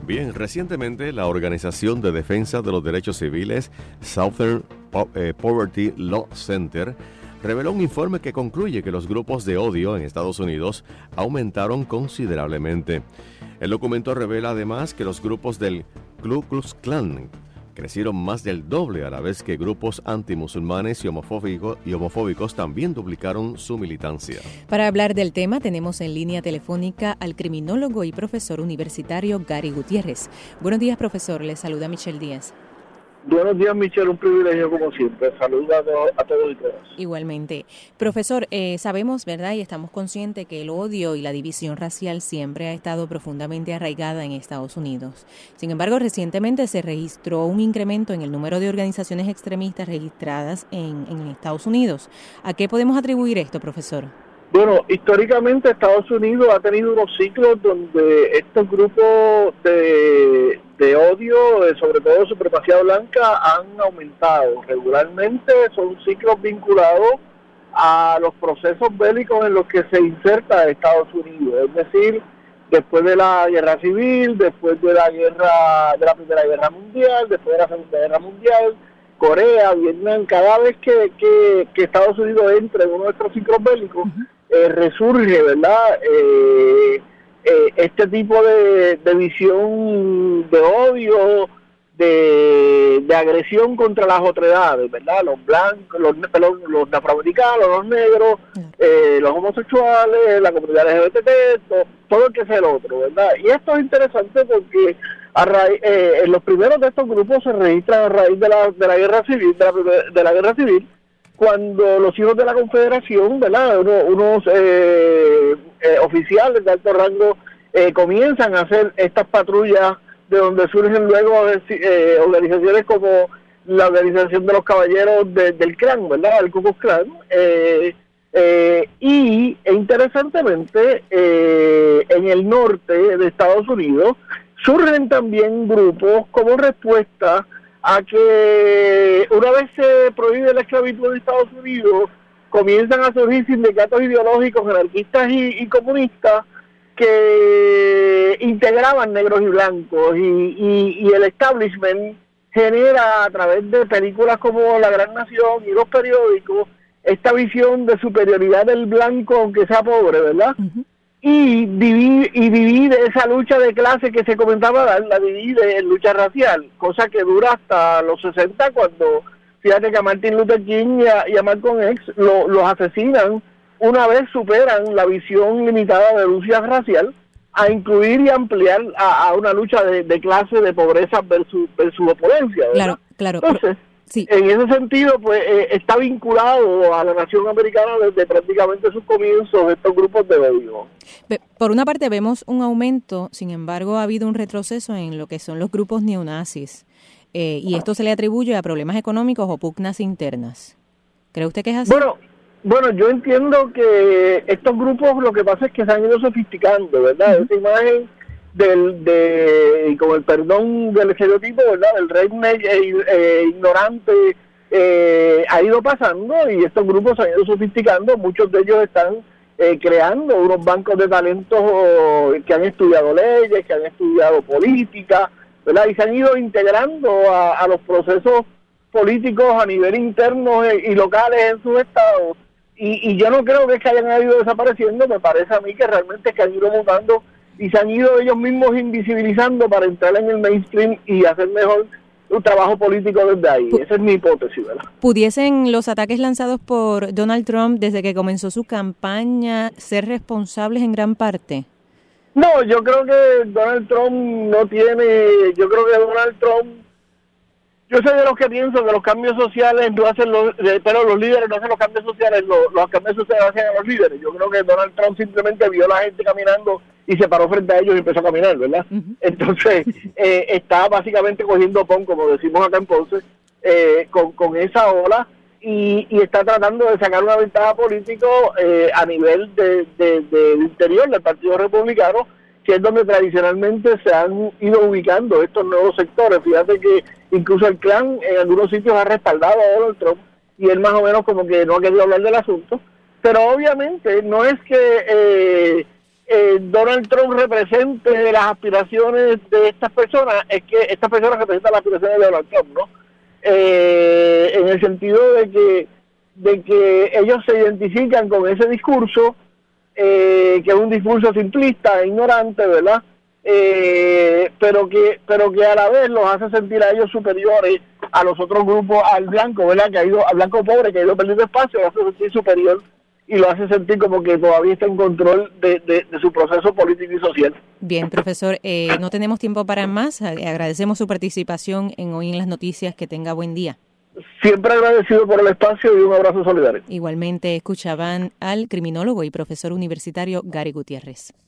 Bien, recientemente la Organización de Defensa de los Derechos Civiles Southern Poverty Law Center reveló un informe que concluye que los grupos de odio en Estados Unidos aumentaron considerablemente. El documento revela además que los grupos del Ku Klux Klan crecieron más del doble, a la vez que grupos antimusulmanes y homofóbicos también duplicaron su militancia. Para hablar del tema tenemos en línea telefónica al criminólogo y profesor universitario Gary Gutiérrez. Buenos días, profesor. Le saluda Michelle Díaz. Buenos días, Michelle, un privilegio como siempre. Saludos a todos y todas. Igualmente. Profesor, sabemos, ¿verdad? Y estamos conscientes que el odio y la división racial siempre ha estado profundamente arraigada en Estados Unidos. Sin embargo, recientemente se registró un incremento en el número de organizaciones extremistas registradas en Estados Unidos. ¿A qué podemos atribuir esto, profesor? Bueno, históricamente Estados Unidos ha tenido unos ciclos donde estos grupos de odio, sobre todo supremacía blanca, han aumentado. Regularmente son ciclos vinculados a los procesos bélicos en los que se inserta Estados Unidos, es decir, después de la guerra civil, después de la Primera Guerra Mundial, después de la Segunda Guerra Mundial, Corea, Vietnam. Cada vez que Estados Unidos entra en uno de estos ciclos bélicos, resurge, ¿verdad? Este tipo de visión de odio, de agresión contra las otredades, ¿verdad? Los blancos, los afroamericanos, los negros, los homosexuales, la comunidad LGBT, todo el que sea el otro, ¿verdad? Y esto es interesante porque en los primeros de estos grupos se registran a raíz de la guerra civil, de la guerra civil, cuando los hijos de la Confederación, ¿verdad? Unos oficiales de alto rango comienzan a hacer estas patrullas, de donde surgen luego organizaciones como la Organización de los Caballeros del Klan, ¿verdad? El Ku Klux Klan. Y interesantemente, en el norte de Estados Unidos surgen también grupos como respuesta a que una vez se prohíbe la esclavitud en Estados Unidos, comienzan a surgir sindicatos ideológicos, anarquistas y comunistas que integraban negros y blancos, y el establishment genera a través de películas como La Gran Nación y los periódicos esta visión de superioridad del blanco aunque sea pobre, ¿verdad? Uh-huh. Y divide esa lucha de clase que se comentaba, la divide en lucha racial, cosa que dura hasta los 60, cuando fíjate que a Martin Luther King y a Malcolm X los asesinan una vez superan la visión limitada de lucha racial a incluir y ampliar a una lucha de clase, de pobreza versus opulencia, ¿verdad? Claro. Entonces, sí, en ese sentido, pues está vinculado a la nación americana desde prácticamente sus comienzos estos grupos de odio. Por una parte vemos un aumento, sin embargo ha habido un retroceso en lo que son los grupos neonazis, y esto se le atribuye a problemas económicos o pugnas internas. ¿Cree usted que es así? Bueno, yo entiendo que estos grupos lo que pasa es que se han ido sofisticando, ¿verdad? Uh-huh. Esa imagen con el perdón del estereotipo, ¿verdad? Del redneck ignorante ha ido pasando, y estos grupos se han ido sofisticando. Muchos de ellos están creando unos bancos de talentos que han estudiado leyes, que han estudiado política, ¿verdad? Y se han ido integrando a los procesos políticos a nivel interno y locales en sus estados. Y yo no creo que es que hayan ido desapareciendo. Me parece a mí que realmente es que han ido mutando y se han ido ellos mismos invisibilizando para entrar en el mainstream y hacer mejor un trabajo político desde ahí. Esa es mi hipótesis, ¿verdad? ¿Pudiesen los ataques lanzados por Donald Trump desde que comenzó su campaña ser responsables en gran parte? No, yo creo que Donald Trump yo soy de los que pienso que los cambios sociales no hacen pero los líderes no hacen los cambios sociales, los cambios sociales hacen a los líderes. Yo creo que Donald Trump simplemente vio a la gente caminando y se paró frente a ellos y empezó a caminar, ¿verdad? Uh-huh. Entonces, está básicamente cogiendo pon, como decimos acá en Ponce, con esa ola, y está tratando de sacar una ventaja política a nivel del interior del Partido Republicano, que es donde tradicionalmente se han ido ubicando estos nuevos sectores. Fíjate que incluso el Klan en algunos sitios ha respaldado a Donald Trump, y él más o menos como que no ha querido hablar del asunto. Pero obviamente no es que Donald Trump represente las aspiraciones de estas personas, es que estas personas representan las aspiraciones de Donald Trump, ¿no? En el sentido de que ellos se identifican con ese discurso, que es un discurso simplista e ignorante, ¿verdad? Pero que a la vez los hace sentir a ellos superiores a los otros grupos, al blanco, ¿verdad? Al blanco pobre que ha ido perdiendo espacio, lo hace sentir superior y lo hace sentir como que todavía está en control de su proceso político y social. Bien, profesor, no tenemos tiempo para más. Agradecemos su participación en Hoy en las Noticias. Que tenga buen día. Siempre agradecido por el espacio y un abrazo solidario. Igualmente escuchaban al criminólogo y profesor universitario Gary Gutiérrez.